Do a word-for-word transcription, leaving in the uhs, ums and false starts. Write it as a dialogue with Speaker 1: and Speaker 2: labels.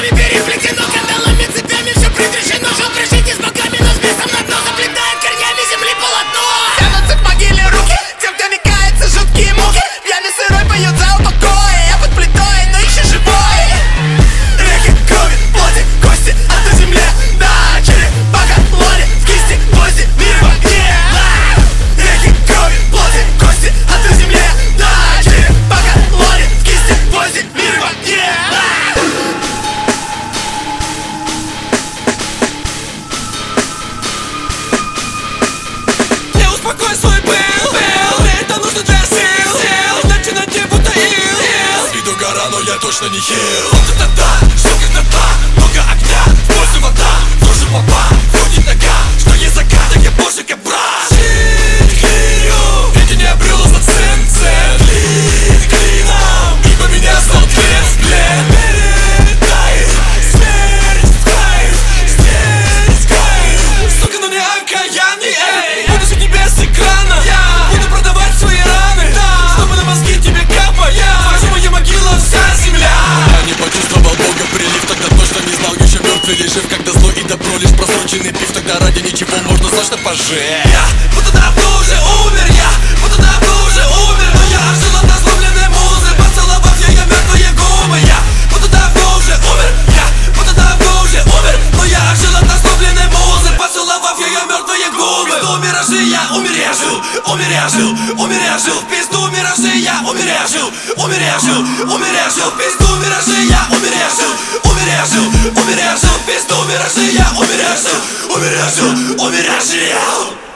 Speaker 1: нами переплетено кандалами, цепями все предрешено. Жил пришите с боками, но с бесом на дно заплетает корнями земли полотно.
Speaker 2: Тянутся в могиле руки, тем, кто векается жуткие муки. В яме сырой поет за упокой, я под плитой, но еще живой.
Speaker 1: Реки крови, плоти, кости, от на земле, да, черепа, кололи, в кисти, гвозди, мир в огне. Реки крови, плоти, кости, от на земле, да, черепа, кололи, в кисти, гвозди, мир в огне.
Speaker 2: Не успокой свой пыл, пыл, мне это нужно для сил, сил, иначе на тебе будто ил, ил.
Speaker 1: С виду гора, но я точно не хил.
Speaker 2: Вот это да, что когда та, много огня, в пользу вода, в душу попа, ходит нога, что есть закат, так я божик и брат. Щит клею, ведь я не обрел за цен, цен, клин клином, ибо меня стал клен, сплен. Передает смерть в кайф, здесь кайф, сука, но не окаянный, эй. Буду жить не без экрана, я буду продавать свои раны, да, чтобы на мозги тебе капая, ваша моя могила, вся земля.
Speaker 1: Я не почувствовал Бога прилив, тогда точно не знал, еще мертвый или жив. Когда зло и добро лишь просроченный пив, тогда ради ничего можно срочно пожить.
Speaker 2: Я будто давно уже умер, я будто давно уже умер, но я жил от озлобленной музы, поцеловав ее мертвые губы. Я будто давно уже умер, я будто давно уже умер, но я жил от озлобленной музы, поцеловав ее мертвые губы. В пизду миражи я умер, я жил, умер, я жил, умер, я жил. В пизду миражи я умер, я жил, умер, я жил, умер, я жил. В пизду миражи я умер, я жил, умер, я жил, умер, я жил. В пизду миражи я умер, я жил, умер, я жил, умер, я жил.